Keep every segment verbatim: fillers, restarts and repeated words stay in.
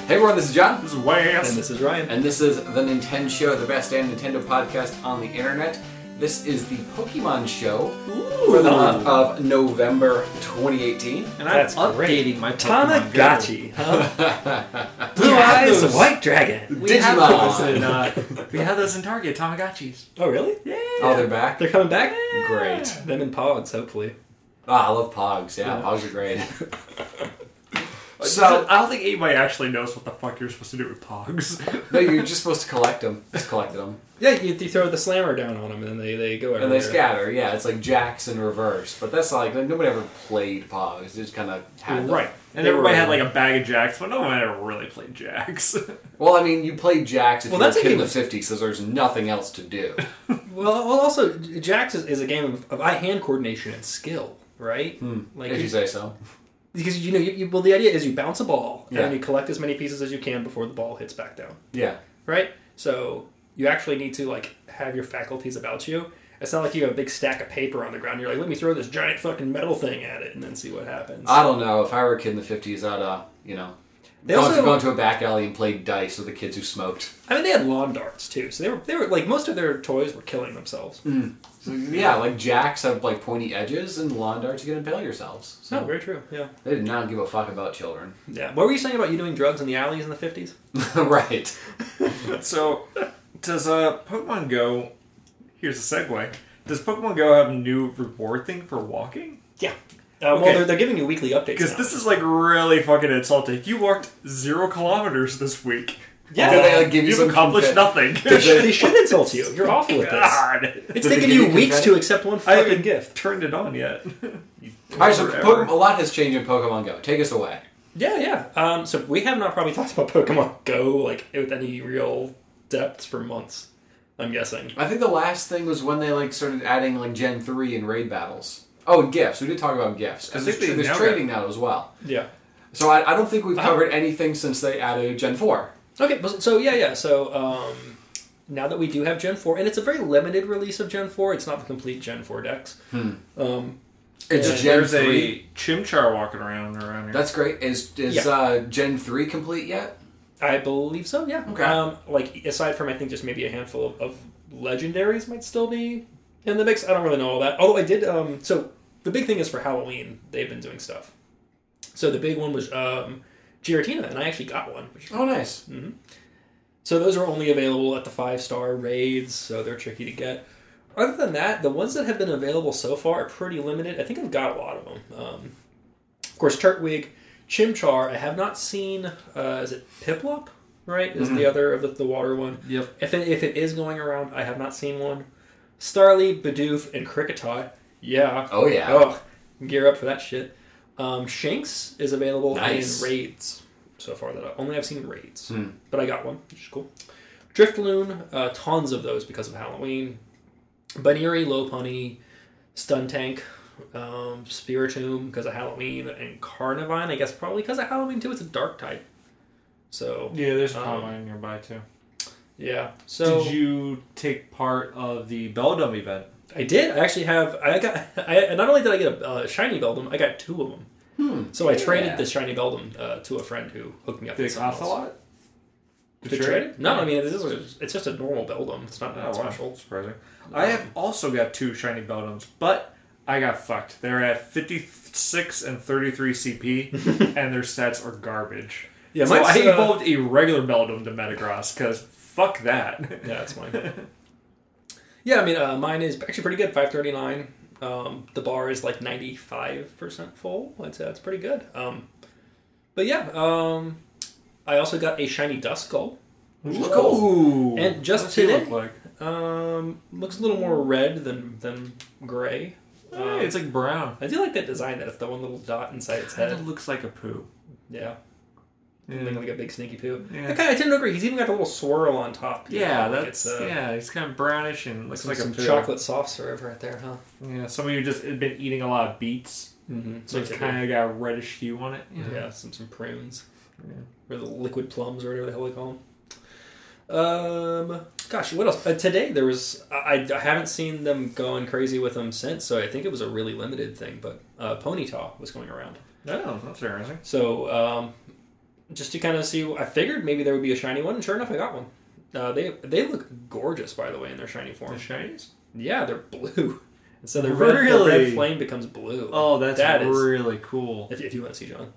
Hey everyone, this is John. This is Wes. And this is Ryan. And this is the Nintendo Show, the best damn Nintendo podcast on the internet. This is the Pokemon Show Ooh, for the month of November twenty eighteen. And I'm That's updating great. my Pokemon Tamagotchi. Huh? Blue had eyes, those. white dragon. We had those Digimon. in, uh, we had those in Target, Tamagotchis. Oh, really? Yeah. Oh, they're back? They're coming back? Great. Them and Pogs, hopefully. Ah, I love Pogs. Yeah, Yeah. Pogs are great. So I don't think anybody actually knows what the fuck you're supposed to do with Pogs. No, you're just supposed to collect them. Just collect them. Yeah, you, you throw the slammer down on them and then they, they go everywhere. And they scatter, yeah. It's like jacks in reverse. But that's not like, like nobody ever played Pogs. They just kind of had them. Right. And They everybody were- had like a bag of Jacks, but no one ever really played Jacks. Well, I mean, you played jacks if Well, you were a that's a kid in game the of- fifties, so there's nothing else to do. Well, well, also, Jax is, is a game of, of eye-hand coordination and skill, right? Hmm. Like if you say so. Because, you know, you, you, well, the idea is you bounce a ball, Yeah. and you collect as many pieces as you can before the ball hits back down, Yeah. right? So you actually need to, like, have your faculties about you. It's not like you have a big stack of paper on the ground. You're like, let me throw this giant fucking metal thing at it and then see what happens. I don't know. If I were a kid in the fifties, I'd, uh, you know, They gone, also- to, gone to a back alley and played dice with the kids who smoked. I mean, they had lawn darts, too. So they were, they were like, most of their toys were killing themselves. Mm. So, yeah, like jacks have, like, pointy edges, and lawn darts you can impale yourselves. So No, very true, yeah. they did not give a fuck about children. Yeah. What were you saying about you doing drugs in the alleys in the fifties? Right. So, does uh, Pokemon Go... Here's a segue. Does Pokemon Go have a new reward thing for walking? Yeah. Uh, Okay. Well, they're, they're giving you weekly updates Because now. this is like really fucking insulting. You walked zero kilometers this week. Yeah. Did they, like, give you You've some accomplished confet- nothing. Did they- They should insult you. You're awful at this. God. It's Did they taken give you you weeks confetti? to accept one I fucking haven't gift. turned it on yet. You- Alright, so forever. Pokemon, a lot has changed in Pokemon Go. Take us away. Yeah, yeah. Um, so we have not probably talked about Pokemon Go like with any real depth for months. I'm guessing. I think the last thing was when they, like, started adding, like, Gen three and raid battles. Oh, and gifts. We did talk about gifts. I Because think there's, they there's now trading now as well. Yeah. So I, I don't think we've Uh-huh. covered anything since they added Gen four. Okay. well, So yeah, yeah. So um, now that we do have Gen four, and it's a very limited release of Gen four. It's not the complete Gen four Dex. Hmm. Um, It's Yeah, Gen There's three. a Chimchar walking around around here. That's great. Is is Yeah. uh, Gen three complete yet? I believe so. Yeah. Okay. Um, like aside from I think just maybe a handful of, of legendaries might still be in the mix. I don't really know all that. Although I did. Um, so the big thing is for Halloween they've been doing stuff. So the big one was um, Giratina, and I actually got one. Which, Oh, nice. hmm So those are only available at the five star raids, so they're tricky to get. Other than that, the ones that have been available so far are pretty limited. I think I've got a lot of them. Um, of course, Turtwig, Chimchar. I have not seen. Uh, is it Piplup? Right, is Mhm. the other of the, the water one. Yep. If it, if it is going around, I have not seen one. Starly, Bidoof, and Kricketot. Yeah. Oh, yeah. Oh, gear up for that shit. Um, Shanks is available Nice. in raids so far. That I, only I've seen raids, Hmm. but I got one, which is cool. Driftloon, uh, tons of those because of Halloween. Baniri, Lopunny, Stuntank, um, Spiritomb because of Halloween, and Carnivine. I guess probably because of Halloween too. It's a dark type. So Yeah, there's a Um, Carmine nearby too. yeah. So Did you take part of the Beldum event? I did. I actually have. I got. I not only did I get a uh, shiny Beldum, I got two of them. Hmm. So I traded Yeah. the shiny Beldum uh, to a friend who hooked me up. Did with it something cost a else. lot? To trade it? No, I mean it's just, it's just a normal Beldum. It's not Oh, that wow. special. Surprising. I have also got two shiny Beldums, but I got fucked. They're at fifty-six and thirty-three C P, and their stats are garbage. Yeah, so mine's, I uh, evolved a regular Beldum to Metagross, because fuck that. Yeah, that's mine. Yeah, I mean uh, mine is actually pretty good. five thirty-nine. Um, the bar is like ninety-five percent full. I'd say that's pretty good. Um, but yeah, um, I also got a shiny Duskull. Ooh. And just What's he today- look like? Um, looks a little more red than than gray. Hey, Um, it's like brown. I do like that design. That it's the one little dot inside its Kind head. of looks like a poo. Yeah, Yeah, looking like a big sneaky poo. Yeah. I, kinda, I tend to agree. He's even got a little swirl on top. you yeah know, like that's it's, uh, yeah. He's kind of brownish and looks some, like a some poo. chocolate soft serve right there, huh? Yeah, some of you just have been eating a lot of beets, Mm-hmm. so it's kind of got a reddish hue on it. you know? yeah, some some prunes, Yeah. or the liquid plums, or whatever the hell they call them. Um, gosh, what else? Uh, today there was I, I haven't seen them going crazy with them since, so I think it was a really limited thing. But uh, Ponyta was going around. Oh, that's interesting. So um, just to kind of see. I figured maybe there would be a shiny one, and sure enough, I got one. Uh, they they look gorgeous, by the way, in their shiny form. The shinies? Yeah, they're blue. And so the red, the Really? red flame becomes blue. Oh, that's That is- really cool. If, if you want to see John.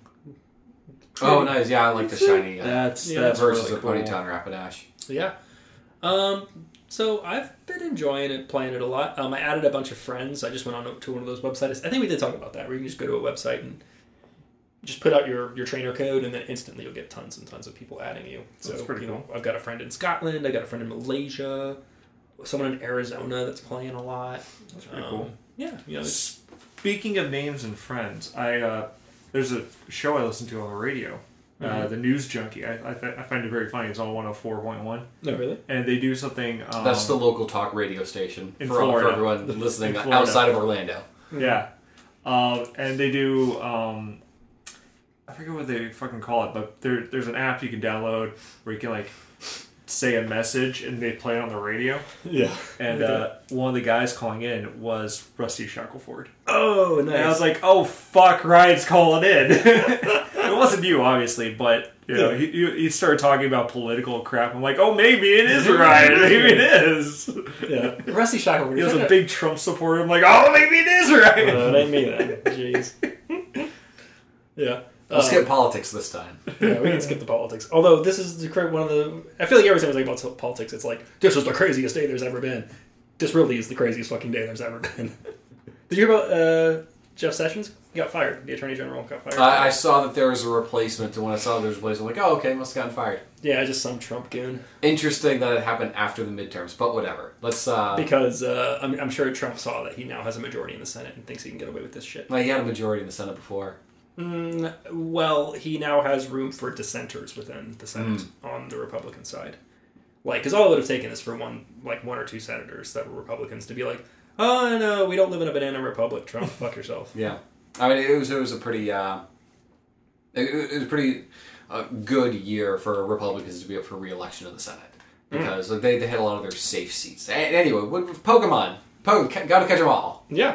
Oh, nice. Yeah, I like the shiny uh, That's Yeah, that's versus really the cool. Ponytown Rapidash. So, yeah. Um, so I've been enjoying it, playing it a lot. Um, I added a bunch of friends. I just went on to one of those websites. I think we did talk about that, where you can just go to a website and just put out your, your trainer code, and then instantly you'll get tons and tons of people adding you. So, That's pretty you know, cool. I've got a friend in Scotland. I got a friend in Malaysia. Someone in Arizona that's playing a lot. That's pretty Um, cool. Yeah, you know, it's, Speaking of names and friends, I uh, there's a show I listen to on the radio, uh, Mhm. the News Junkie. I I, th- I find it very funny. It's on one oh four point one, no, really? and they do something. Um, That's the local talk radio station in for, for Florida. everyone listening In Florida. outside of Orlando. Yeah, um, and they do. Um, I forget what they fucking call it, but there there's an app you can download where you can like say a message and they play it on the radio. Yeah. And Okay. uh, one of the guys calling in was Rusty Shackleford. Oh, nice. And I was like, oh, fuck, Ryan's calling in. It wasn't you, obviously, but, you know, Yeah. he, he he started talking about political crap. I'm like, oh, maybe it is Ryan. Maybe it is. yeah. Rusty Shackleford. He was a big Trump supporter. I'm like, oh, maybe it is Ryan. Uh, it ain't me then. Jeez. Yeah. We'll Um, skip politics this time. Yeah, we can skip the politics. Although this is the cra- one of the. I feel like every time we talk about politics, it's like this is the craziest day there's ever been. This really is the craziest fucking day there's ever been. Did you hear about uh, Jeff Sessions? He got fired. The Attorney General got fired. I, I saw that there was a replacement, and when I saw there was a replacement, I'm like, oh, okay, must have gotten fired. Yeah, just some Trump goon. Interesting that it happened after the midterms, but whatever. Let's. uh Because uh, I'm, I'm sure Trump saw that he now has a majority in the Senate and thinks he can get away with this shit. Well, he had a majority in the Senate before. Mm, well, he now has room for dissenters within the Senate on the Republican side. Like, because all it would have taken is for one, like one or two senators that were Republicans to be like, "Oh no, we don't live in a banana republic, Trump. Fuck yourself." Yeah, I mean, it was it was a pretty uh, it, it was a pretty uh, good year for Republicans to be up for re-election in the Senate because like, they they had a lot of their safe seats. A- Anyway, with, with Pokemon, po- got to catch them all. Yeah.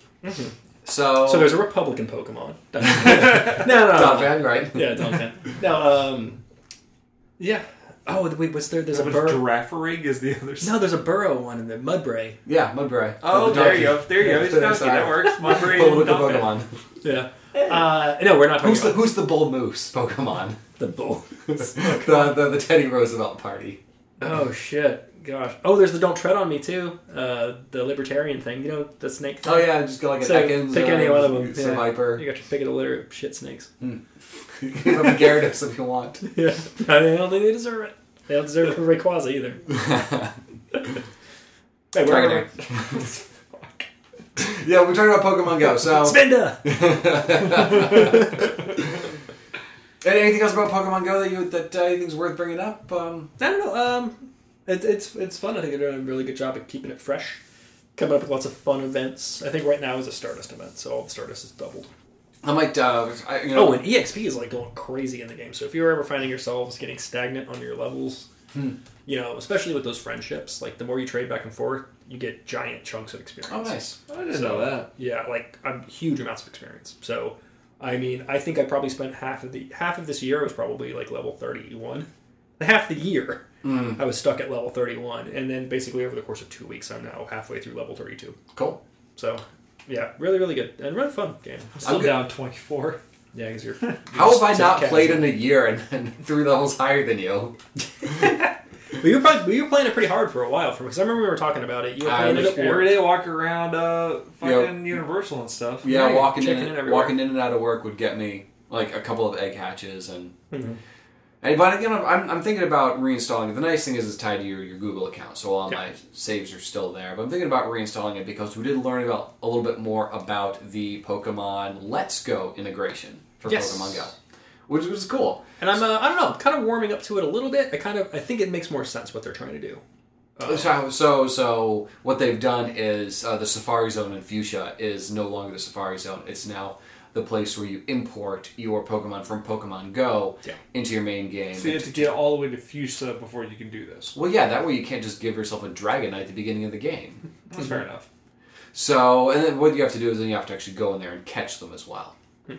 So, So there's a Republican Pokemon. no, no, no, Don no. fan, right? Yeah, Don fan. No, um, yeah. Oh, wait, what's there? There's a There's burrow. Girafarig is the other side. No, there's a burrow one in the Mudbray. Yeah, Mudbray. Oh, The there donkey. you go. There you go. He's a Yeah, donkey. sorry. That works. Mudbray Political and donkey. Pokemon. Yeah. Uh, no, we're not talking Who's the about Who's the bull moose Pokemon? the bull. the, the the Teddy Roosevelt party. Oh shit! Gosh. Oh, there's the "Don't Tread on Me" too. Uh, the libertarian thing. You know, the snake thing. Oh yeah, just go like an So Ekans. pick or any one of them. Some Yeah. Viper. You got your pick of the litter of shit snakes. Give them a Gyarados if you want. Yeah. I don't think they deserve it. They don't deserve it for Rayquaza either. Hey, Dragonair. Yeah, we're talking about Pokemon Go. So, Spinda. anything else about Pokemon Go that you that uh, you think's worth bringing up? Um, I don't know. Um, it, it's it's fun. I think they're doing a really good job at keeping it fresh. Coming up with lots of fun events. I think right now is a Stardust event, so all the Stardust is doubled. I might, uh, I, you know, Oh, and E X P is like going crazy in the game. So if you're ever finding yourselves getting stagnant on your levels, Hmm. you know, especially with those friendships, like the more you trade back and forth, you get giant chunks of experience. oh nice. I didn't So, know that. Yeah, like um, huge amounts of experience. So, I mean, I think I probably spent half of the half of this year was probably like level thirty-one. Half the year Mm, I was stuck at level thirty-one, and then basically over the course of two weeks, I'm now halfway through level thirty-two. cool. So, yeah, really, really good and really fun game. I'm still I'm good. down twenty-four. Yeah, because you're, you're. How have I just not casual. played in a year and, and three levels higher than you? Well, you were probably you were playing it pretty hard for a while, because I remember we were talking about it. You were I playing it was- at Every work. day walking around uh, fucking Universal and stuff. Yeah, Yeah, walking in, checking in and, everywhere. walking in and out of work would get me like a couple of egg hatches and. Mhm. And, but you know, I'm, I'm thinking about reinstalling it. The nice thing is it's tied to your, your Google account, so all Yeah. my saves are still there. But I'm thinking about reinstalling it because we did learn about a little bit more about the Pokemon Let's Go integration for Yes. Pokemon Go, which was cool. And I'm, uh, I don't know, kind of warming up to it a little bit. I kind of, I think it makes more sense what they're trying to do. Uh, So, so, so what they've done is uh, the Safari Zone in Fuchsia is no longer the Safari Zone. It's now the place where you import your Pokemon from Pokemon Go Yeah. into your main game. So you have to get all the way to Fuchsia before you can do this. Well, yeah, that way you can't just give yourself a Dragonite at the beginning of the game. That's fair enough. So, and then what you have to do is then you have to actually go in there and catch them as well.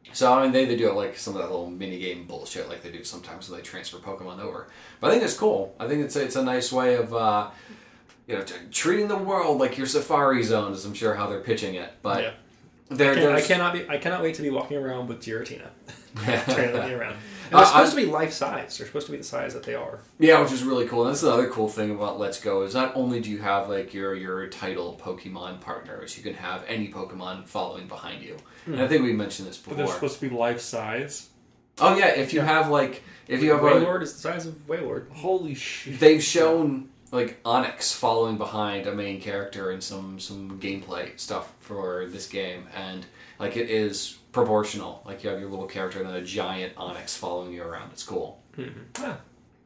So, I mean, they, they do like some of that little mini-game bullshit like they do sometimes when they transfer Pokemon over. But I think it's cool. I think it's, it's a nice way of, uh, you know, t- treating the world like your Safari Zone is, I'm sure, how they're pitching it. But Yeah. there, I, can, I there's... cannot be. I cannot wait to be walking around with Giratina, trailing me around. And Uh, they're supposed I- to be life size. They're supposed to be the size that they are. Yeah, which is really cool. And that's another cool thing about Let's Go is not only do you have like your your title Pokemon partners, you can have any Pokemon following behind you. Hmm. And I think we mentioned this But before. they're supposed to be life size. Oh yeah, if you have like if you have a, Wailord is the size of Wailord. Holy shit! they've shown like Onyx following behind a main character in some some gameplay stuff for this game, and like it is proportional. Like you have your little character and then a giant Onyx following you around. It's cool. Mm-hmm. Yeah.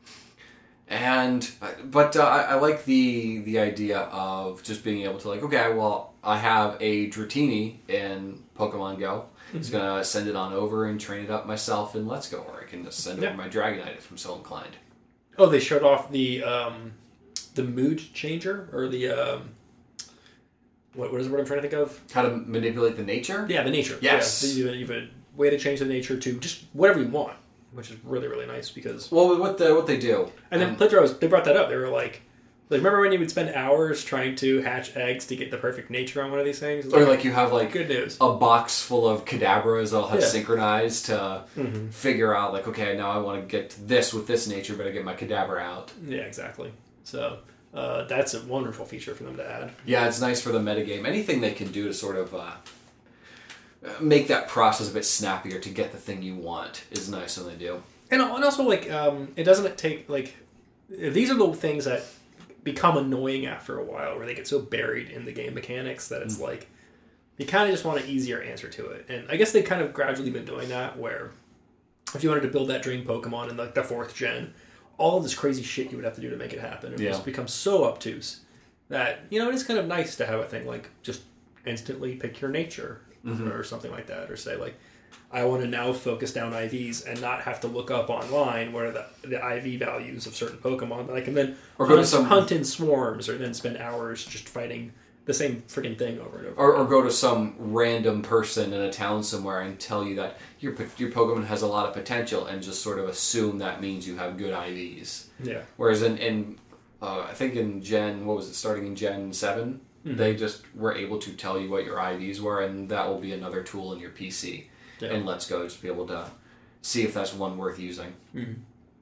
And but uh, I, I like the the idea of just being able to like, okay, well, I have a Dratini in Pokemon Go. Mm-hmm. It's gonna send it on over and train it up myself in Let's Go, or I can just send Yeah. over my Dragonite if I'm so inclined. Oh, they showed off the um, the mood changer or the um, what what is the word I'm trying to think of? How to manipulate the nature? Yeah, the nature. Yes. Yeah, you have, a, you have a way to change the nature to just whatever you want, which is really really nice because. Well, what the what they do, And then um, Plithros, they brought that up. They were like, like remember when you would spend hours trying to hatch eggs to get the perfect nature on one of these things? or like you have like good news. a box full of Kadabras that'll have Yeah. synchronized to Mm-hmm. figure out like, okay, now I want to get this with this nature, but I get my Kadabra out. Yeah, exactly. So uh, that's a wonderful feature for them to add. Yeah, it's nice for the metagame. Anything they can do to sort of uh, make that process a bit snappier to get the thing you want is nice when they do. And, and also, like, um, it doesn't take, like, these are the things that become annoying after a while, where they get so buried in the game mechanics that it's like, you kind of just want an easier answer to it. And I guess they've kind of gradually been doing that, where if you wanted to build that dream Pokemon in, like, the fourth gen, all of this crazy shit you would have to do to make it happen. It Yeah. just becomes so obtuse that, you know, it is kind of nice to have a thing like just instantly pick your nature Mm-hmm. or something like that, or say, like, I want to now focus down I Vs and not have to look up online what are the, the I V values of certain Pokemon that I can then Or go to hunt, some- hunt in swarms or then spend hours just fighting the same freaking thing over and over. Or, or go to some random person in a town somewhere and tell you that your your Pokemon has a lot of potential and just sort of assume that means you have good I Vs. Yeah. Whereas in, in uh, I think in Gen, what was it, starting in Gen seven, Mm-hmm. they just were able to tell you what your I Vs were, and that will be another tool in your P C. Yeah. And Let's Go, just be able to see if that's one worth using. Mhm.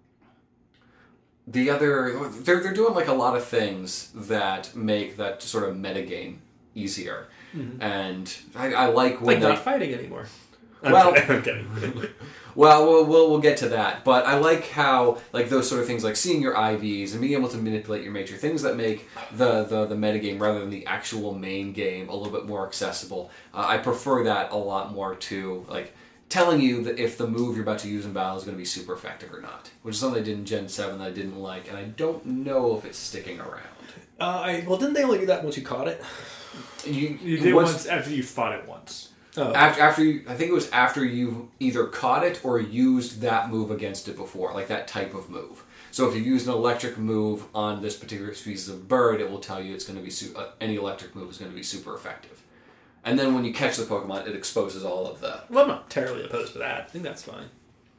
The other, they're, they're doing like a lot of things that make that sort of metagame easier. And I, I like when Like they... not fighting anymore. I'm Well- kidding, I'm kidding. Well, we'll we'll we'll get to that, but I like how like those sort of things, like seeing your I Vs and being able to manipulate your nature, things that make the the, the metagame rather than the actual main game a little bit more accessible. Uh, I prefer that a lot more to like telling you that if the move you're about to use in battle is going to be super effective or not, which is something I did in Gen seven that I didn't like, and I don't know if it's sticking around. Uh, I, well, didn't they only do that once you caught it? You, You did once- once after you fought it once. Oh, After, after you, I think it was after you either caught it or used that move against it before, like that type of move. So if you use an electric move on this particular species of bird, it will tell you it's going to be su- uh, any electric move is going to be super effective. And then when you catch the Pokemon, it exposes all of the. well, I'm not terribly opposed to that. I think that's fine.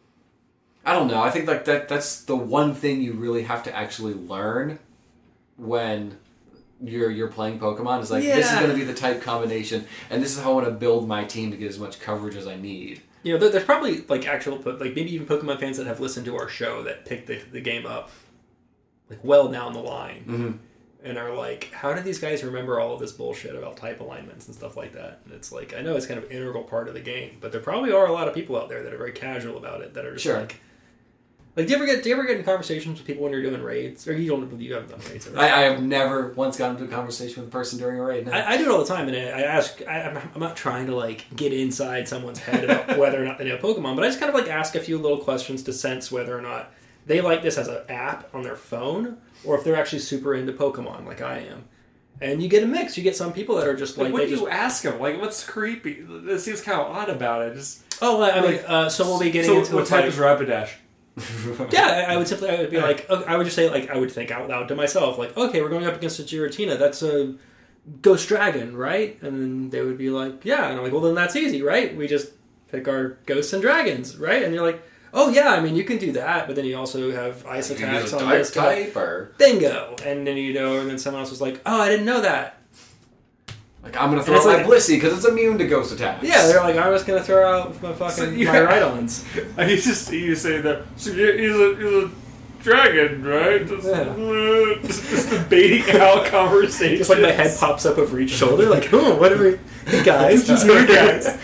I don't know. I think like that. That's the one thing you really have to actually learn when you're you're playing Pokemon is like this is Yeah. going to be the type combination, and this is how I want to build my team to get as much coverage as I need. You know, there, there's probably like actual, po- like maybe even Pokemon fans that have listened to our show that picked the, the game up like well down the line Mm-hmm. and are like, how did these guys remember all of this bullshit about type alignments and stuff like that? And it's like, I know it's kind of an integral part of the game, but there probably are a lot of people out there that are very casual about it that are just Sure. like, like do you ever get do you ever get in conversations with people when you're doing raids, or you don't you haven't done raids? Or I, I have never once gotten into a conversation with a person during a raid. No. I, I do it all the time, and I, I ask. I, I'm I'm not trying to like get inside someone's head about whether or not they know Pokemon, but I just kind of like ask a few little questions to sense whether or not they like this as an app on their phone, or if they're actually super into Pokemon like I am. And you get a mix. You get some people that are just Like, like, what they do just you ask him? Like, what's creepy? This seems kind of odd about it. Just oh, I, I mean, like, uh, so we'll be getting so into what type like, is Rapidash? yeah, I, I would simply I would be like I would just say like I would think out loud to myself like, okay, we're going up against a Giratina. That's a Ghost Dragon, right? And then they would be like, yeah, and I'm like, well, then that's easy, right? We just pick our ghosts and dragons, right? And you're like, oh yeah, I mean you can do that, but then you also have ice You can attacks use a on dark this guy. type or Bingo! And then you know, and then someone else was like, oh, I didn't know that. like I'm gonna And throw it's out like- my Blissey because it's immune to ghost attacks. Yeah, they're like, I was gonna throw out my fucking So you- my Rhydons. I used to see you say that. So you- he's a he's a dragon, right? Just, Yeah. just, just baiting out conversations. Just like my head pops up over each shoulder, like, oh, what are we, hey guys, just here, guys.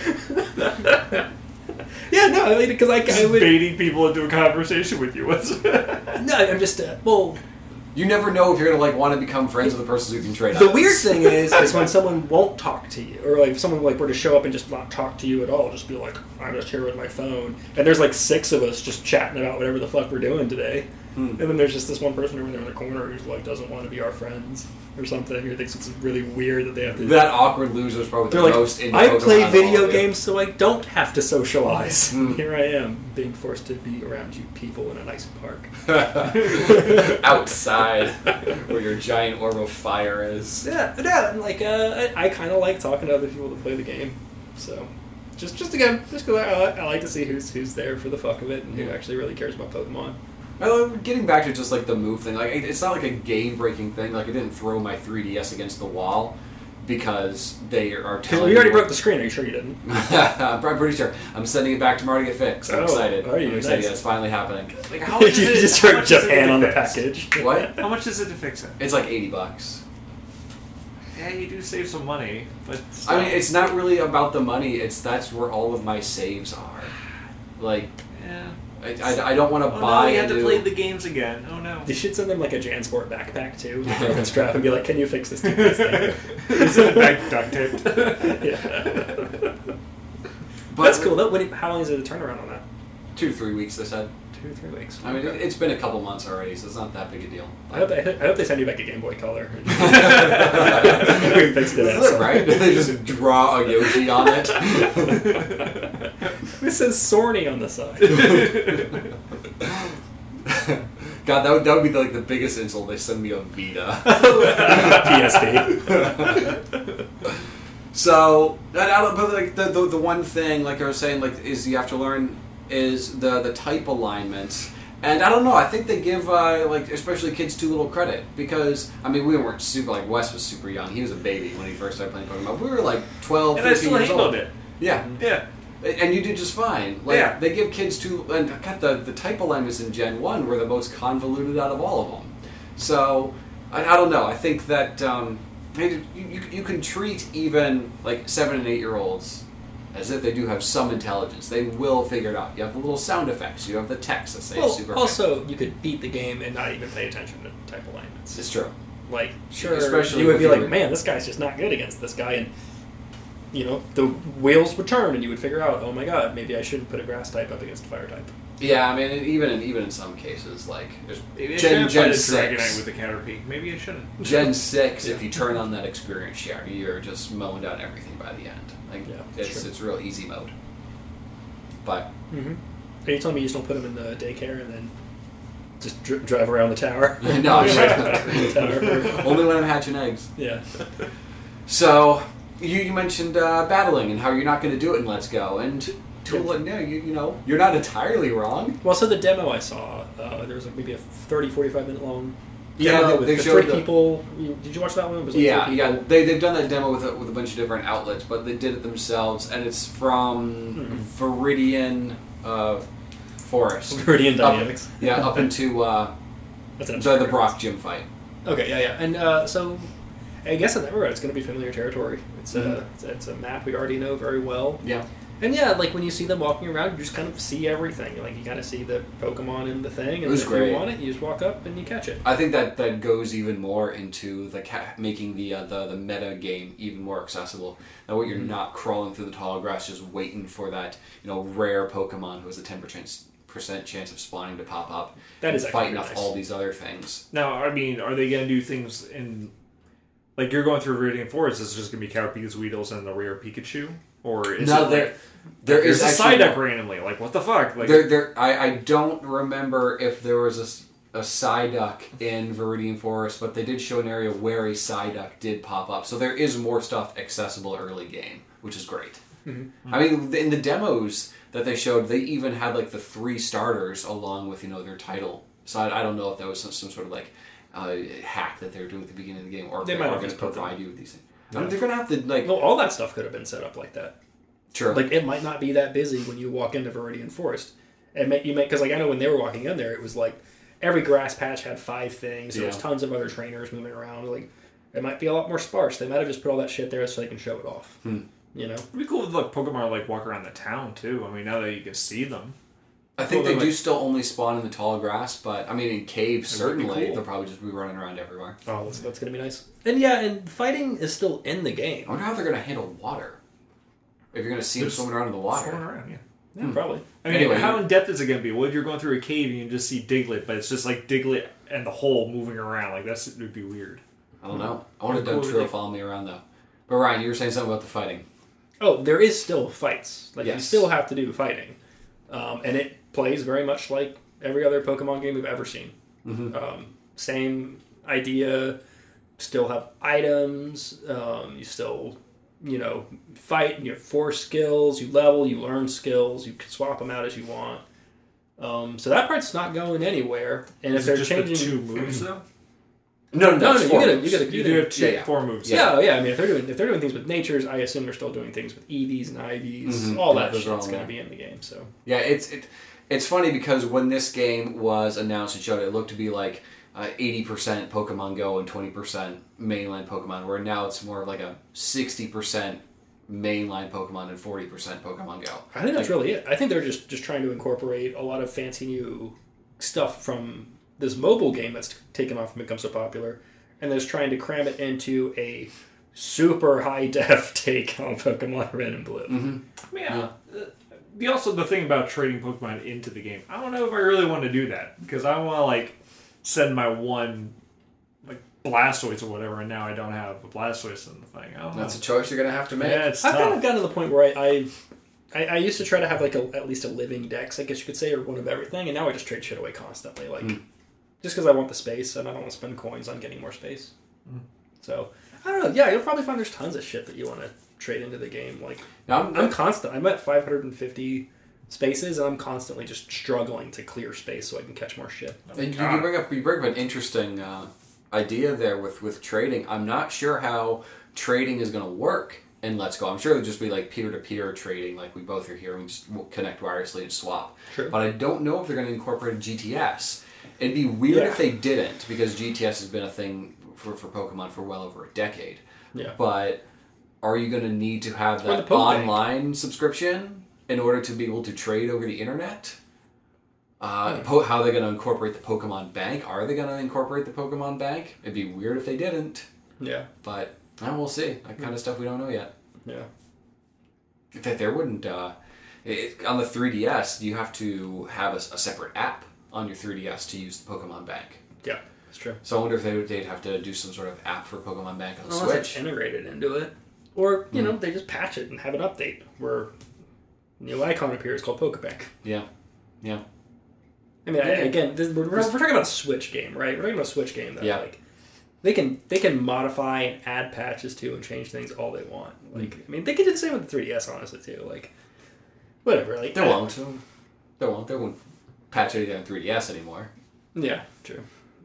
Yeah, no, I mean, because I, I Just would, baiting people into a conversation with you. What's no, I'm just, uh, well, You never know if you're gonna like want to become friends with the person who can trade. the items. weird thing is, is when someone won't talk to you, or like if someone like were to show up and just not talk to you at all, just be like, I'm just here with my phone, and there's like six of us just chatting about whatever the fuck we're doing today, Hmm. and then there's just this one person over there in the corner who's like doesn't want to be our friends or something, or thinks it's really weird that they have to. That awkward loser is probably They're the like, most. into I Pokemon play of all video of you." games so I don't have to socialize. Mm. Here I am, being forced to be around you people in a nice park. outside where your giant orb of fire is. Yeah, yeah, and like, uh, I, I kind of like talking to other people to play the game. So, just just again, just because I, I like to see who's who's there for the fuck of it and who actually really cares about Pokemon. Well, getting back to just like the move thing, like it- it's not like a game-breaking thing. Like I didn't throw my three D S against the wall because they are Because telling you already me broke the screen. Are you sure you didn't? I'm pretty sure. I'm sending it back tomorrow to get fixed. I'm Oh, excited. are you? I'm excited. Nice. Yeah, it's finally happening. like how you much is it? just how heard much is it Japan to on the fix? package. What? How much is it to fix it? It's like eighty bucks. Yeah, you do save some money, but I mean, it's not really about the money. It's that's where all of my saves are. Like, yeah. I, I, I don't want to Oh buy no, you have into. to play the games again. Oh no. You should send them like a JanSport backpack too, with a broken strap, and be like, "Can you fix this stupid thing?" Is it back duct taped? Yeah. But That's cool. That, when, how long is it a turnaround on that? Two to three weeks, they said. Two or three weeks. I mean, Okay. it, it's been a couple months already, so it's not that big a deal. I hope, they, I hope they send you back a Game Boy Color. we fixed it. Isn't that right? They just draw a Yoshi on it. This says Sorny on the side. God, that would, that would be like the biggest insult. They send me a Vita. P S P. So, and I don't, but like the, the the one thing, like I was saying, like is you have to learn is the the type alignments. And I don't know. I think they give uh, like especially kids too little credit because I mean we weren't super like Wes was super young. He was a baby when he first started playing Pokemon. We were like twelve, And I fifteen still years handled old. it. Yeah. Yeah. And you did just fine. Like Yeah. they give kids too, and God, the the type alignments in Gen One were the most convoluted out of all of them. So I, I don't know. I think that um, hey, you, you you can treat even like seven and eight year olds as if they do have some intelligence. They will figure it out. You have the little sound effects. You have the text that say Well, super. also, you could beat the game and not even pay attention to type alignments. It's true. Like, sure, Especially you would with be like, your- man, this guy's just not good against this guy, and you know, the wheels would turn, and you would figure out, oh my god, maybe I shouldn't put a grass type up against a fire type. Yeah, I mean, even in, even in some cases, like there's Maybe I Gen shouldn't Gen fight a Dragonite six. with a Caterpie. Maybe I shouldn't. Gen six, if you turn on that experience share, you're just mowing down everything by the end. Like Yeah, it's true. it's real easy mode. But Mm-hmm. Are you telling me you just don't put them in the daycare and then just dr- drive around the tower? No, Drive sure. around the tower for- only when I'm hatching eggs. yeah. So you, you mentioned uh, battling and how you're not going to do it in Let's Go, and to Yeah. no, you you know you're not entirely wrong. Well, so the demo I saw, uh, there was like maybe a thirty, forty-five minute long Yeah, demo they- with they the showed three the- people. You- Did you watch that one? It was like Yeah, three yeah, people. they they've done that demo with a, with a bunch of different outlets, but they did it themselves, and it's from Mhm. Viridian uh, Forest. Viridian Up- Dynamics. Yeah, up into uh, That's an the, the obscure Brock gym fight. Okay, yeah, yeah, and uh, so I guess in that regard, it's going to be familiar territory. It's Mhm. a it's, it's a map we already know very well, Yeah. and yeah, like when you see them walking around, you just kind of see everything. Like you kind of see the Pokemon in the thing, and It was if great. you want it, you just walk up and you catch it. I think that, that goes even more into the ca- making the, uh, the the meta game even more accessible. Now, what you're Mhm. not crawling through the tall grass, just waiting for that you know rare Pokemon who has a ten percent chance of spawning to pop up. That and is actually fighting nice. off all these other things. Now, I mean, are they going to do things in... Like, you're going through Viridian Forest, is it just going to be Caterpies, Weedles, and the rare Pikachu? Or is No, it there- like... There there's is a actually Psyduck randomly. Like, what the fuck? Like, There, there. I, I don't remember if there was a, s- a Psyduck in Viridian Forest, but they did show an area where a Psyduck did pop up. So there is more stuff accessible early game, which is great. Mm-hmm. I mean, in the demos that they showed, they even had like the three starters along with you know their title. So I, I don't know if that was some, some sort of like uh, hack that they were doing at the beginning of the game, or if They they, might are have going to just put provide them. you with these things. I mean, they're going to have to like. Well, all that stuff could have been set up like that. Sure. Like it might not be that busy when you walk into Viridian Forest. It may, you may because like I know when they were walking in there, it was like every grass patch had five things. There was Yeah. tons of other trainers moving around. Like it might be a lot more sparse. They might have just put all that shit there so they can show it off. Hmm. You know, It'd be cool if like Pokemon like walk around the town too. I mean, now that you can see them. I think Well, they they're do like- still only spawn in the tall grass, but I mean, in caves It would be certainly cool. they'll probably just be running around everywhere. oh, that's, that's gonna be nice. And yeah, and fighting is still in the I game. wonder how they're going to handle water. If you're going to see them There's swimming around in the water. Swimming around, yeah. Yeah, probably. I mean, Anyway, how you- in depth is it going to be? Well, if you're going through a cave and you just see Diglett, but it's just like Diglett and the hole moving around, like that's it would be weird. I don't know. I want to Cool, Dugtrio really. follow me around though. But Ryan, you were saying something about the fighting. Oh, there is still fights. Like you Yes. still have to do fighting, um, and it plays very much like every other Pokemon game we've ever seen. Mm-hmm. Um, same idea. Still have items. Um, you still, you know, fight. You have four skills. You level. You learn skills. You can swap them out as you want. Um, so that part's not going anywhere. And if Is they're it just changing, the two moves though? No, no, no, no, it's you four get a, moves. you get a, You you do get a, have two, Yeah, yeah. four moves. yeah, yeah. I mean, if they're doing if they're doing things with natures, I assume they're still doing things with E Vs and I Vs. Mhm. All Yeah, that those are shit's all going to there. be in the game. So Yeah, it's it, it's funny because when this game was announced and showed it, it looked to be like uh, eighty percent Pokemon Go and twenty percent mainline Pokemon, where now it's more of like a sixty percent mainline Pokemon and forty percent Pokemon Go. I think that's really it. I think they're just just trying to incorporate a lot of fancy new stuff from this mobile game that's taken off and become so popular, and they're just trying to cram it into a super high def take on Pokemon Red and Blue. Mm-hmm. Yeah. Uh, The also the thing about trading Pokemon into the game, I don't know if I really want to do that because I want to like send my one like Blastoise or whatever, and now I don't have a Blastoise in the thing. I don't That's know. a choice you're gonna have to make. Yeah, it's I've tough. kind of gotten to the point where I, I I I used to try to have like a, at least a living dex, I guess you could say, or one of everything, and now I just trade shit away constantly, like Mm. just because I want the space and I don't want to spend coins on getting more space. So I don't know. Yeah, you'll probably find there's tons of shit that you want to trade into the game. Like Now, I'm, I'm constant. I'm at five hundred fifty spaces, and I'm constantly just struggling to clear space so I can catch more shit. you, you bring up you bring up an interesting uh, idea there with with trading. I'm not sure how trading is going to work in Let's Go. I'm sure it'll just be like peer to peer trading, like we both are here and we just connect wirelessly and swap. True. But I don't know if they're going to incorporate a G T S. It'd be weird Yeah. if they didn't, because G T S has been a thing for, for Pokemon for well over a decade. Yeah. But are you going to need to have Or the that Pokebank. online subscription in order to be able to trade over the internet? Uh, po- how are they going to incorporate the Pokemon Bank? Are they going to incorporate the Pokemon Bank? It'd be weird if they didn't, Yeah. but uh, we'll see. That kind of stuff we don't know yet. Yeah. That there wouldn't uh, it, on the three D S. You have to have a, a separate app on your three D S to use the Pokemon Bank. Yeah. That's true. So I wonder if they would, they'd have to do some sort of app for Pokemon Bank on Unless Switch. it's integrated into it, or you Hmm. know they just patch it and have an update where new icon appears called Pokebank. Yeah, yeah. I mean, I, Yeah. again, this, we're, we're talking about a Switch game, right? We're talking about a Switch game that Yeah. like they can they can modify and add patches to and change things all they want. Like, I mean, they could do the same with the three D S, honestly, too. Like, whatever. Like, They uh, won't. They won't. They won't patch anything on three D S anymore. Yeah, true.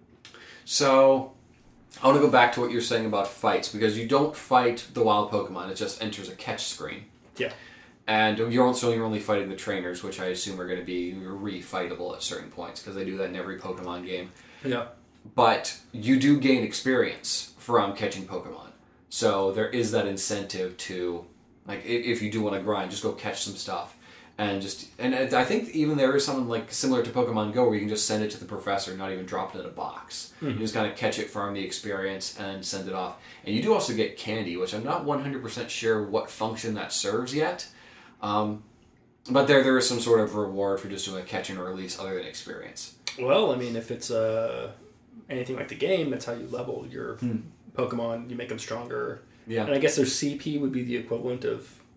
So, I want to go back to what you're saying about fights, because you don't fight the wild Pokemon, it just enters a catch screen. Yeah. And you're also you're only fighting the trainers, which I assume are going to be re-fightable at certain points, because they do that in every Pokemon game. Yeah. But you do gain experience from catching Pokemon. So there is that incentive to, like, i- if you do want to grind, just go catch some stuff. And just, and I think even there is something like similar to Pokemon Go where you can just send it to the professor, not even drop it in a box. You just kind of catch it, farm the experience, and send it off. And you do also get candy, which I'm not one hundred percent sure what function that serves yet. Um, but there, there is some sort of reward for just doing a catch and release other than experience. Well, I mean, if it's uh, anything like the game, that's how you level your Hmm. Pokemon. You make them stronger. Yeah. And I guess their C P would be the equivalent of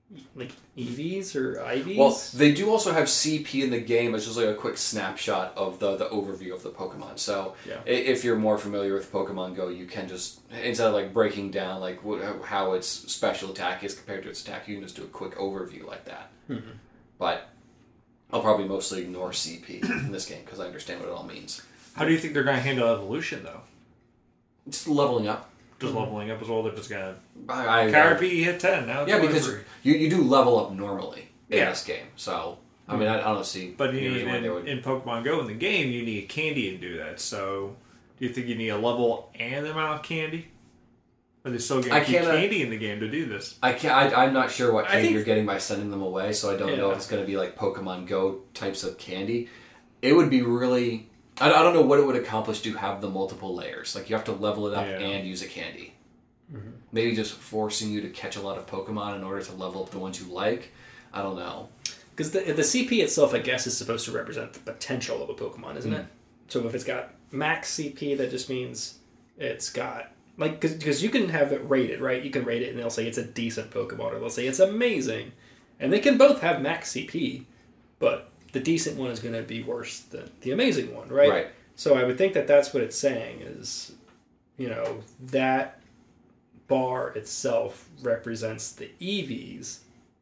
like E Vs or I Vs. Well, they do also have C P in the game. It's just like a quick snapshot of the, the overview of the Pokemon. So Yeah. i- if you're more familiar with Pokemon Go, you can just, instead of like breaking down like wh- how its special attack is compared to its attack, you can just do a quick overview like that. Mm-hmm. But I'll probably mostly ignore C P in this game because I understand what it all means. How do you think they're going to handle evolution, though? It's leveling up. Just leveling up as well? They're just going to... I, I, Caterpie hit ten, now it's yeah, because twenty-three. you, you do level up normally in Yeah. this game. So, I mean, I, I don't see But you any need, reason why in, they would. in Pokemon Go, in the game, you need candy to do that. So, do you think you need a level and the amount of candy? Are they still I going to keep can't, uh, candy in the game to do this? I can't. I, I'm not sure what I candy think- you're getting by sending them away, so I don't know Yeah. if it's going to be like Pokemon Go types of candy. It would be really. I, I don't know what it would accomplish to have the multiple layers. Like you have to level it up Yeah. and use a candy. Mm-hmm. Maybe just forcing you to catch a lot of Pokemon in order to level up the ones you like. I don't know. Because the, the C P itself, I guess, is supposed to represent the potential of a Pokemon, isn't Mm. it? So if it's got max C P, that just means it's got... Like, because you can have it rated, right? You can rate it and they'll say it's a decent Pokemon, or they'll say it's amazing. And they can both have max C P, but the decent one is going to be worse than the amazing one, right? Right. So I would think that that's what it's saying is, you know, that bar itself represents the E Vs,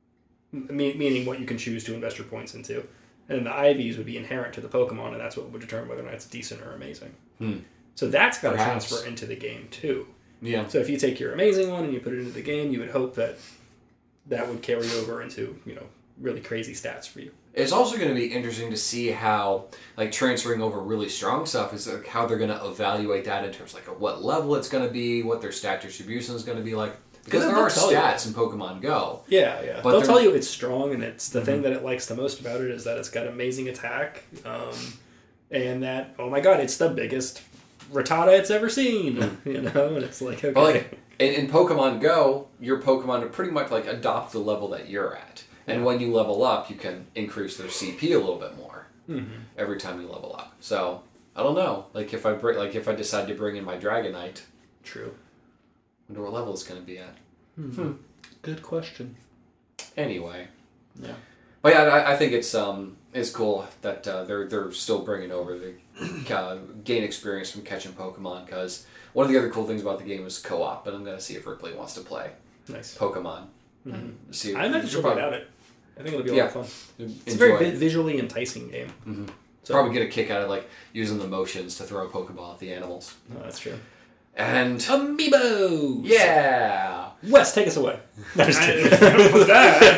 me- meaning what you can choose to invest your points into. And then the I Vs would be inherent to the Pokemon, and that's what would determine whether or not it's decent or amazing. Hmm. So that's got to Perhaps. transfer into the game, too. Yeah. So if you take your amazing one and you put it into the game, you would hope that that would carry over into, you know, really crazy stats for you. It's also going to be interesting to see how, like, transferring over really strong stuff is like, how they're going to evaluate that in terms of, like, of what level it's going to be, what their stat distribution is going to be like. Because They'll- there are they'll tell you. stats in Pokemon Go. Yeah, yeah. But They'll they're- tell you it's strong, and it's the thing that it likes the most about it is that it's got amazing attack, um, and that, oh my god, it's the biggest Rattata it's ever seen, you know? And it's like, okay. But, like, in, in Pokemon Go, your Pokemon are pretty much, like, adopt the level that you're at. And when you level up, you can increase their C P a little bit more Mm-hmm. every time you level up. So, I don't know. Like, if I bring, like if I decide to bring in my Dragonite, True. I wonder what level it's going to be at. Hmm. Good question. Anyway. Yeah. But yeah, I, I think it's um it's cool that uh, they're they're still bringing over the uh, gain experience from catching Pokemon, because one of the other cool things about the game is co-op, and I'm going to see if Ripley wants to play Nice. Pokemon. Mhm. And see, I imagine she'll probably, get out it. I think it'll be a Yeah. lot of fun. It's enjoy a very it. vi- visually enticing game. Mhm. So, Probably get a kick out of like using the motions to throw a Pokeball at the animals. No, that's true. And Amiibos! yeah, Wes, take us away. No, just I kidding. didn't know about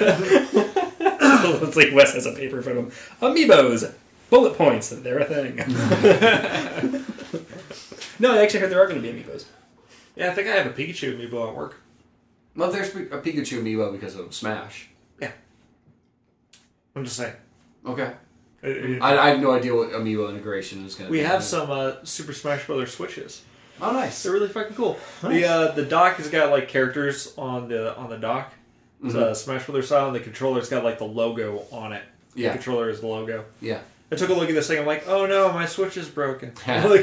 that. It's like Wes has a paper in front of him. Amiibos! Bullet points, they're a thing. No, I actually heard there are going to be Amiibos. Yeah, I think I have a Pikachu amiibo at work. well, there's a Pikachu amiibo because of Smash. I'm just saying. Okay, It- it- I, I have no idea what amiibo integration is going to be. we have some uh, Super Smash Brothers Switches. Oh, nice. They're really fucking cool. The uh, the dock has got like characters on the on the dock. It's Mhm. uh, Smash Brothers style, and the controller's got like the logo on it. Yeah. The controller is the logo. Yeah. I took a look at this thing. I'm like, oh no, my Switch is broken. Like-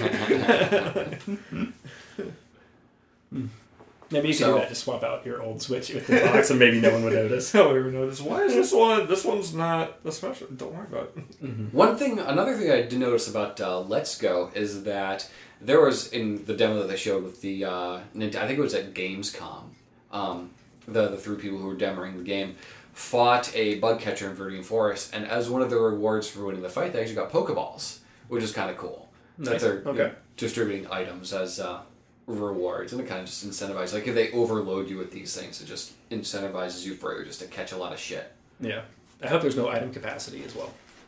Maybe you could So- do that to swap out your old Switch with the box and maybe no one would notice. No one ever noticed. Why is this one? This one's not the Smash. Don't worry about it. One thing, another thing I did notice about uh, Let's Go is that there was in the demo that they showed with the uh, Nint- I think it was at Gamescom. Um, the the three people who were demoing the game fought a bug catcher in Viridian Forest, and as one of the rewards for winning the fight, they actually got Pokeballs, which is kind of cool. That Nice. they're you Okay. know, distributing items as uh, rewards, and it kind of just incentivizes. Like if they overload you with these things, it just incentivizes you further just to catch a lot of shit. Yeah. I hope there's no item capacity as well.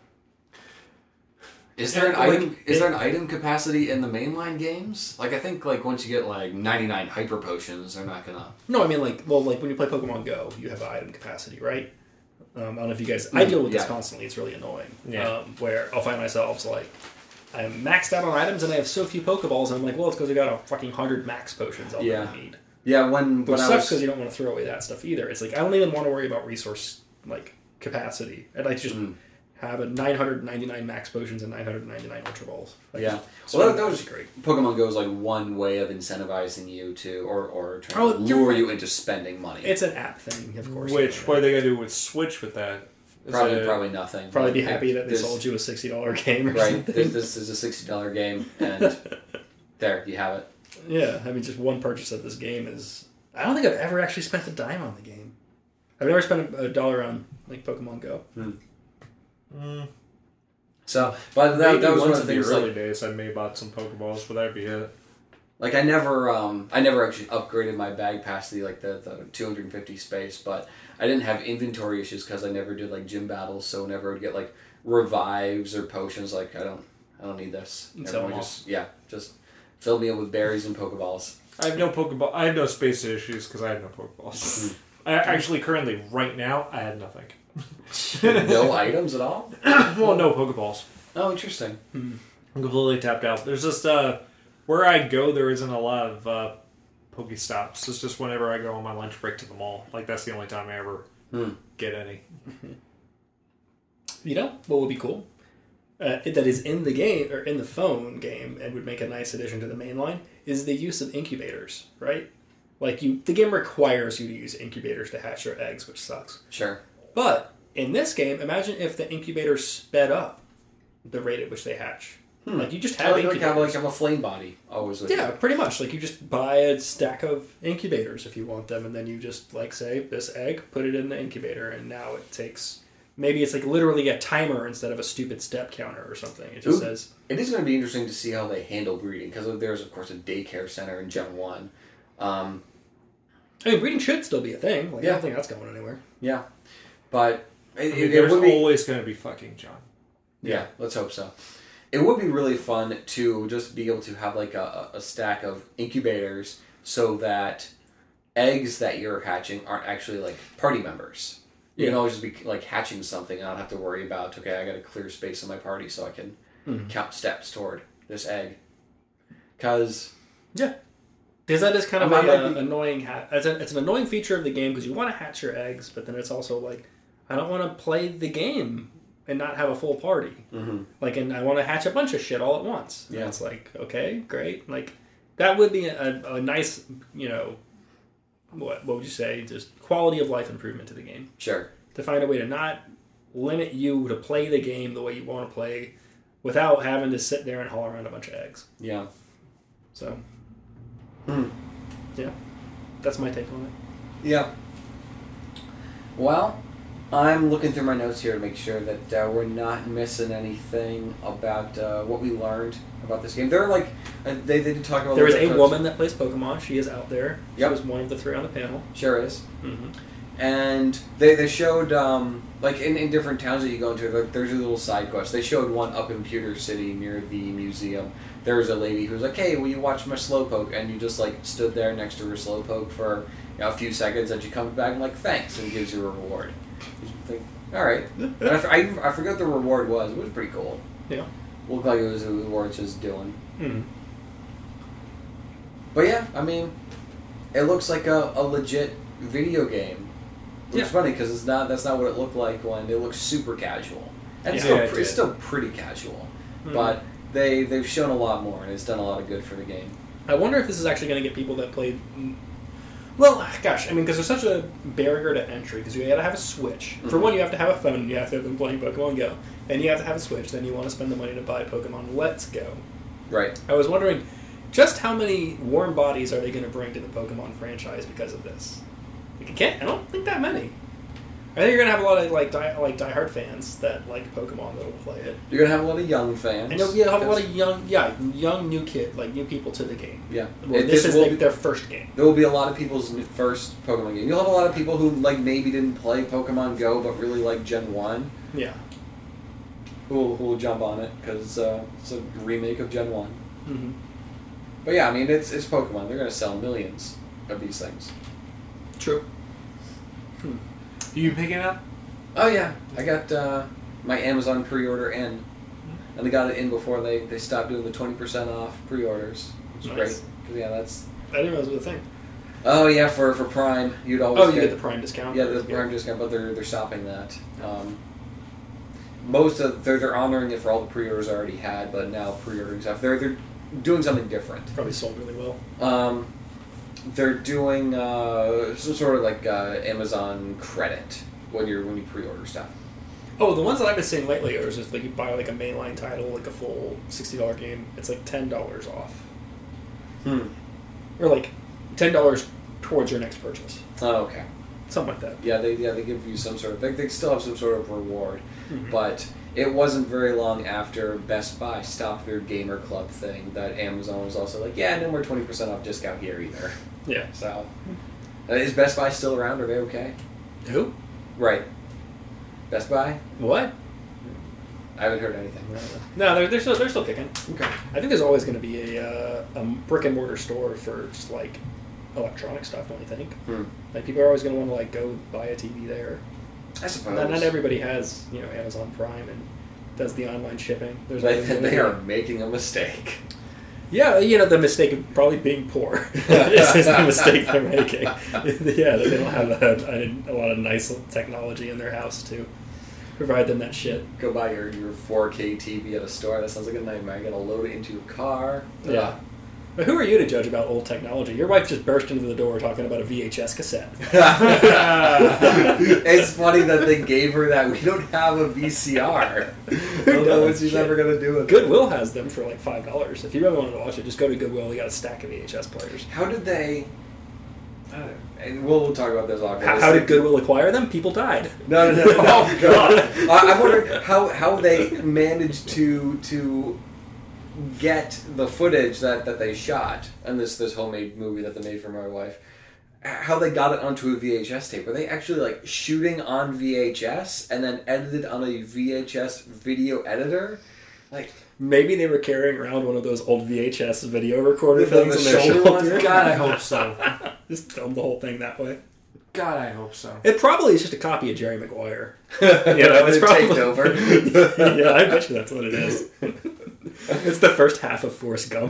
Is there an Like, item? Is it- there an item capacity in the mainline games? Like I think, like once you get like ninety-nine hyper potions, they're not gonna. No, I mean like, well, like when you play Pokemon Go, you have item capacity, right? Um, I don't know if you guys. I deal with this Yeah. constantly. It's really annoying. Yeah. Um, where I'll find myself like, I'm maxed out on items and I have so few Pokeballs, and I'm like, well, it's because I got a fucking hundred max potions I'll Yeah. never need. Yeah, when Which when I sucks was because you don't want to throw away that stuff either. It's like I don't even want to worry about resource like capacity. I'd like to just Mm. have a nine hundred ninety-nine max potions and nine hundred ninety-nine ultra balls. Like, Yeah. so Well, that, that that was was great. Pokemon Go is like one way of incentivizing you to, or, or trying Oh, to you're lure right. you into spending money. It's an app thing, of course. Which, yeah. what are they going to do with Switch with that? Is probably it- probably nothing. Probably be Like, happy that they this- sold you a sixty dollars game or Right. something. This, this is a sixty dollars game, and there you have it. Yeah, I mean, just one purchase of this game is... I don't think I've ever actually spent a dime on the game. I've never spent a dollar on, like, Pokemon Go. Hmm. Mm, So, but that, maybe that was one once of the in things. the early Like, days I may have bought some Pokeballs, but that'd be it. like I never, um, I never actually upgraded my bag past the like the, the two hundred fifty space, but I didn't have inventory issues because I never did like gym battles. So whenever I would get like revives or potions, like I don't, I don't need this. And sell Everyone them just yeah, just fill me up with berries and Pokeballs. I have no Pokeball. I have no space issues because I have no Pokeballs. I actually currently right now I had nothing. No items at all. Well, no Pokeballs. Oh, interesting. I'm completely tapped out. There's just uh, where I go, there isn't a lot of uh, Pokestops. It's just whenever I go on my lunch break to the mall. Like that's the only time I ever Hmm. get any. You know what would be cool? Uh, that is in the game, or in the phone game, and would make a nice addition to the main line, is the use of incubators, right? Like, you, the game requires you to use incubators to hatch your eggs, which sucks. Sure. But, in this game, imagine if the incubators sped up the rate at which they hatch. Hmm. Like, you just I have like, like, incubators. have, like have a flame body always with Yeah, you. pretty much. Like, you just buy a stack of incubators if you want them, and then you just, like, say, this egg, put it in the incubator, and now it takes... Maybe it's, like, literally a timer instead of a stupid step counter or something. It just Ooh. says... It is going to be interesting to see how they handle breeding because there's of course a daycare center in Gen One. Um, I mean, breeding should still be a thing. Like, I Yeah. don't think that's going anywhere. yeah, but it, I mean, it, it there's would be always going to be fucking John. yeah. Let's hope so. It would be really fun to just be able to have like a, a stack of incubators so that eggs that you're hatching aren't actually like party members. You Yeah. can always just be like hatching something and not have to worry about okay, I got to clear space in my party so I can Mhm. count steps toward this egg. Because Yeah. Because that is kind of I a, might uh, be- annoying... Ha- it's, a, it's an annoying feature of the game because you want to hatch your eggs, but then it's also like, I don't want to play the game and not have a full party. mm-hmm. Like, and I want to hatch a bunch of shit all at once. And Yeah. it's like, okay, great. Like, that would be a, a nice, you know, what, what would you say? Just quality of life improvement to the game. Sure. To find a way to not limit you to play the game the way you want to play without having to sit there and haul around a bunch of eggs. Yeah. So, Hmm. yeah, that's my take on it. Yeah. Well, I'm looking through my notes here to make sure that uh, we're not missing anything about uh, what we learned about this game. There are like uh, they they did talk about. There is little a bit- woman that plays Pokemon. She is out there. She Yep. was one of the three on the panel. Sure is. Mm-hmm. And they they showed um, like in, in different towns that you go into, like, there's a little side quest. They showed one up in Pewter City near the museum. There was a lady who was like, "Hey, will you watch my Slowpoke?" And you just like stood there next to her Slowpoke for you know, a few seconds, and she comes back and like thanks and gives you a reward. You think, all right. And I, f- I, I forgot what the reward was. It was pretty cool. Yeah. Looked like it was a reward just doing. Mm-hmm. But yeah, I mean, it looks like a, a legit video game. Which is Yeah. funny because it's not. That's not what it looked like when it looked super casual. And it's, Yeah, still, it pre- it's did. still pretty casual, Mhm. but they they've shown a lot more and it's done a lot of good for the game. I wonder if this is actually going to get people that played. Well, gosh, I mean, because there's such a barrier to entry. Because you got to have a Switch. For Mhm. one, you have to have a phone. And you have to have been playing Pokemon Go, and you have to have a Switch. Then you want to spend the money to buy Pokemon Let's Go. Right. I was wondering, just how many warm bodies are they going to bring to the Pokemon franchise because of this? Like, you can't. I don't think that many. I think you're going to have a lot of like die, like diehard fans that like Pokemon that will play it. You're gonna have a lot of young fans. And you'll you'll have a lot because- of young, yeah, young new kid, like new people to the game. yeah. Well, It- this, is will like be- their first game. There will be a lot of people's n- first Pokemon game. You'll have a lot of people who like maybe didn't play Pokemon Go but really like Gen One, Yeah. who will, who will jump on it because uh, it's a remake of Gen One. Mm-hmm. But yeah, I mean it's it's Pokemon. They're gonna sell millions of these things. True. You picking up? Oh yeah, I got uh, my Amazon pre-order in, and they got it in before they, they stopped doing the twenty percent off pre-orders. Which is Nice. great. 'Cause, yeah, that's. I didn't know that was a thing. Oh yeah, for, for Prime, you'd always Oh, you get, get the Prime discount. yeah the That's Prime good. discount, but they're they're stopping that. Um, most of they're they're honoring it for all the pre-orders I already had, but now pre-ordering stuff. They're they're doing something different. Probably sold really well. Um, they're doing uh, some sort of like uh, Amazon credit when you're when you pre-order stuff. Oh, the ones that I've been seeing lately are just like you buy like a mainline title, like a full sixty dollar game. It's like ten dollars off, Hmm. or like ten dollars towards your next purchase, Oh, okay. something like that. Yeah, they yeah they give you some sort of they, they still have some sort of reward, Mhm. but it wasn't very long after Best Buy stopped their Gamer Club thing that Amazon was also like, yeah, no more twenty percent off discount here either. Yeah. So, uh, is Best Buy still around? Are they okay? Who? Right. Best Buy? What? I haven't heard anything. No, they're they're still they're still kicking. Okay. I think there's always going to be a uh, a brick and mortar store for just like electronic stuff. Don't you think? Hmm. Like people are always going to want to like go buy a T V there. I suppose. Not, not everybody has you know Amazon Prime and does the online shipping. There's They, always gonna they be- are making a mistake. Yeah, you know the mistake of probably being poor is, is the mistake they're making. Yeah, they don't have a, a, a lot of nice technology in their house to provide them that shit. Go buy your, your four K T V at a store. That sounds like a nightmare. You gotta load it into your car. Yeah. Ugh. But who are you to judge about old technology? Your wife just burst into the door talking about a V H S cassette. It's funny that they gave her that. We don't have a V C R. I don't know what she's Shit. ever gonna do with it. Goodwill has them for like five dollars. If you really wanted to watch it, just go to Goodwill. They got a stack of V H S players. How did they? Uh, and we'll, we'll talk about this off. How, how did Goodwill acquire them? People died. No, no, no. no. Oh, God. I, I wonder how how they managed to to get the footage that, that they shot and this this homemade movie that they made for my wife. How they got it onto a V H S tape? Were they actually like shooting on V H S and then edited on a V H S video editor? Like Maybe they were carrying around one of those old V H S video recorder With the- things the on their shoulder shoulder. ones? God, I hope so. Just film the whole thing that way. God, I hope so. It probably is just a copy of Jerry Maguire. you know, it's it's probably- taped over. Yeah, I bet you that's what it is. It's the first half of Forrest Gump.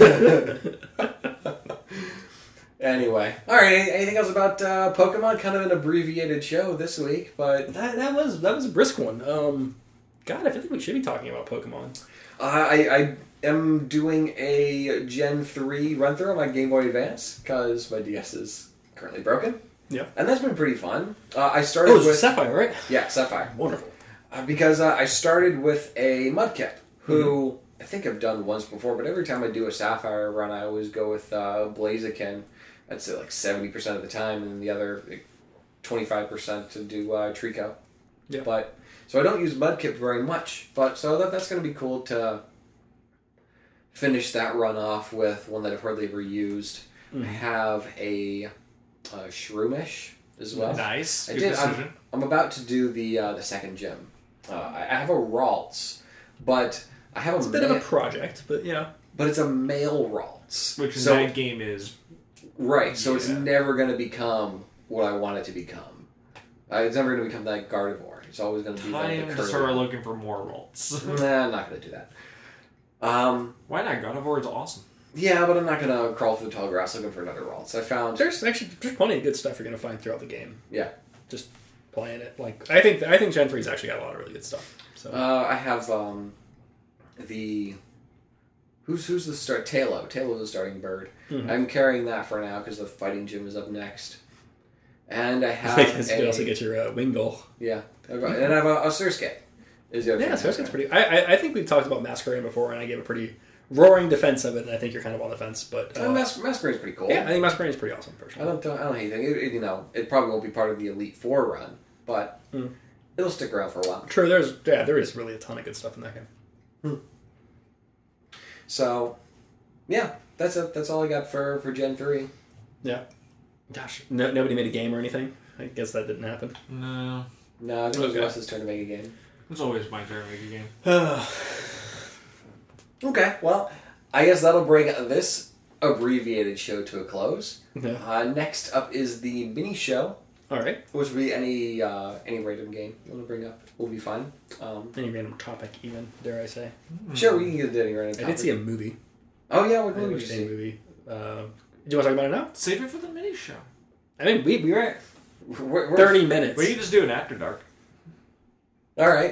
Anyway, all right. any- Anything else about uh, Pokemon? Kind of an abbreviated show this week, but That, that was that was a brisk one. Um, God, I feel like we should be talking about Pokemon. uh, I, I am doing a Gen three run through on my Game Boy Advance because my D S is currently broken. Yeah. And that's been pretty fun. Uh, I started Oh, it's with Sapphire, right? yeah Sapphire Wonderful. uh, because uh, I started with a Mudkip who I think I've done once before, but every time I do a Sapphire run, I always go with uh, Blaziken. I'd say like seventy percent of the time, and then the other like, twenty-five percent to do uh, Trico. Yeah. But so I don't use Mudkip very much, but so that that's going to be cool to finish that run off with one that I've hardly ever used. Mhm. I have a, uh Shroomish as well. Nice. I Good did. decision. I'm, I'm about to do the uh, the second gym. Uh, I I have a Ralts, but I have It's a, a bit of ma- a project, but yeah. but it's a male Ralts, Which in so that game is right. So it's Yeah. never going to become what I want it to become. Uh, it's never going to become that Gardevoir. It's always going to be like time the to start curly. looking for more rolls. Nah, I'm not going to do that. Um, Why not? God of War is awesome. yeah, but I'm not going to crawl through the tall grass looking for another Ralts. I found There's actually there's plenty of good stuff you're gonna find throughout the game. yeah. Just playing it. Like I think I think Gen three's actually got a lot of really good stuff. So Uh, I have um, the who's who's the start Talo. Talo's the starting bird. Mhm. I'm carrying that for now because the fighting gym is up next. And I have I guess you a, could also get your uh, Wingull. yeah, I've got- and I have a, a Surskit. Is the other Yeah, thing. so that's pretty. I, I I think we've talked about Masquerain before, and I gave a pretty roaring defense of it, and I think you're kind of on the fence. But Uh, uh, Mas- Masquerade's pretty cool. yeah, I think Masquerain is pretty awesome I personally. don't I don't hate it. It, it. You know, it probably won't be part of the Elite Four run, but Mm. it'll stick around for a while. True, there's yeah, there is really a ton of good stuff in that game. So, yeah, that's it. That's all I got for for Gen three. Yeah. Gosh, no, nobody made a game or anything. I guess that didn't happen. No. No, I think it was Okay. Wes's turn to make a game. It's always my turn to make a game. Okay, well, I guess that'll bring this abbreviated show to a close. Yeah. Uh, next up is the mini show, All right. which will be any uh, any random game you want to bring up. Will be fun. Um, Any random topic, even dare I say? Sure, we can get into any random I topic. did see a movie. Oh yeah, what I movie watched did a you see? movie. Uh, do you want to talk about it now? Save it for the mini show. I mean, we we were at We're, we're- thirty minutes. We can just do an after dark. All right,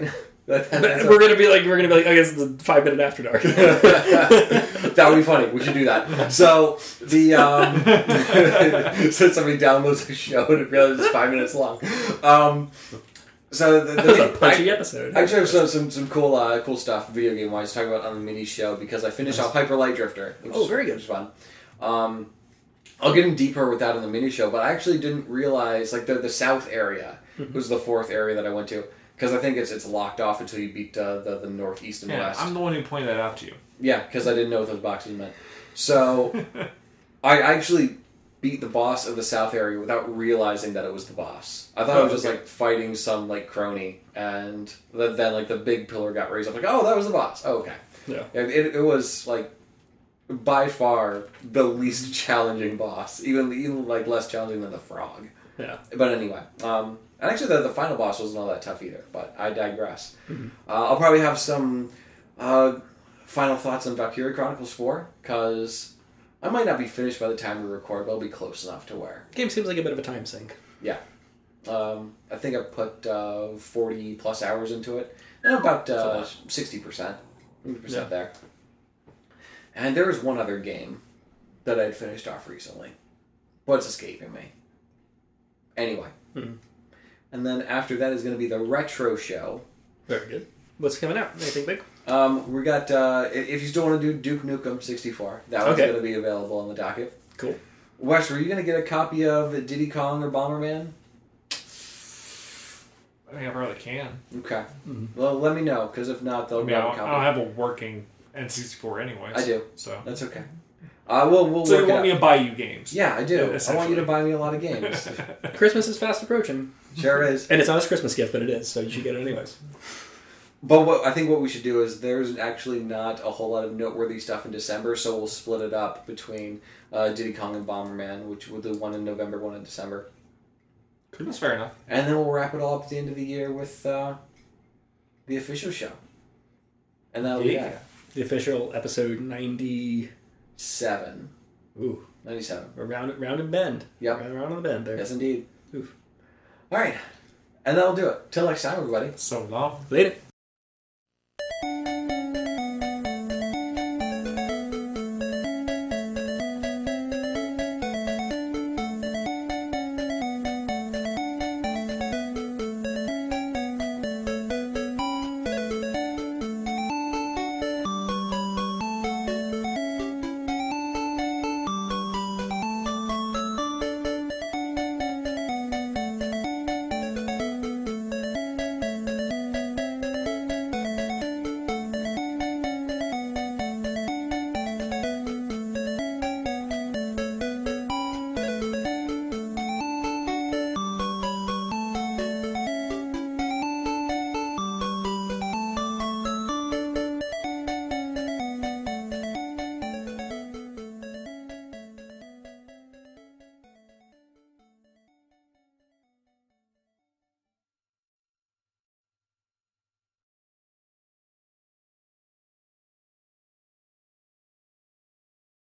That, that, that's we're gonna be like we're gonna be like I guess it's five minute after dark. That would be funny. We should do that. So the um, so somebody downloads the show and it realizes it's five minutes long. Um, so the, the That was a punchy I, episode. I actually have some some, some cool uh, cool stuff video game wise to talk about on the mini show because I finished off Hyper Light Drifter. Which Oh, is, very good. Which is fun. Um, I'll get in deeper with that in the mini show, but I actually didn't realize like the the south area was the fourth area that I went to. Because I think it's it's locked off until you beat uh, the the north, east, and Yeah, west. I'm the one who pointed that out to you. Yeah, because I didn't know what those boxes meant. So I actually beat the boss of the south area without realizing that it was the boss. I thought Oh, I was just okay. like fighting some like crony, and then, then like the big pillar got raised. I'm like, oh, that was the boss. Oh, okay. Yeah. It, it, it was like by far the least challenging boss, even even like less challenging than the frog. Yeah. But anyway, um, and actually the, the final boss wasn't all that tough either, but I digress. Mm-hmm. Uh, I'll probably have some uh, final thoughts on Valkyria Chronicles four, because I might not be finished by the time we record, but I'll be close enough to where. Game seems like a bit of a time sink. Yeah. Um, I think I put uh, forty plus hours into it, and about uh, sixty percent. fifty percent Yeah. there. And there was one other game that I'd finished off recently, but it's escaping me. Anyway. Hmm. And then after that is going to be the retro show. Very good. What's coming out? Anything big? Um, we got, uh, i- if you still want to do Duke Nukem sixty-four, that one's Okay. going to be available on the docket. Cool. Wes, were you going to get a copy of Diddy Kong or Bomberman? I think I probably can. Okay. Mhm. Well, let me know, because if not, they'll I mean, grab I a don't, I copy. don't have a working N sixty-four anyways. I do. So, That's okay. Uh, we'll, we'll so work you it want me out. to buy you games? Yeah, I do. I want you essentially. to buy me a lot of games. Christmas is fast approaching. Sure is. And it's not a Christmas gift, but it is, so you should get it anyways. But what I think what we should do is there's actually not a whole lot of noteworthy stuff in December, so we'll split it up between uh, Diddy Kong and Bomberman, which we'll do one in November, one in December. That's fair enough. And then we'll wrap it all up at the end of the year with uh, the official show. And that'll be Yeah. that. The official episode ninety... Seven. Ooh. ninety-seven. A round, round and bend. Yep. Round, round and bend there. Yes, indeed. Oof. All right. And that'll do it. Till next time, everybody. So long. Later.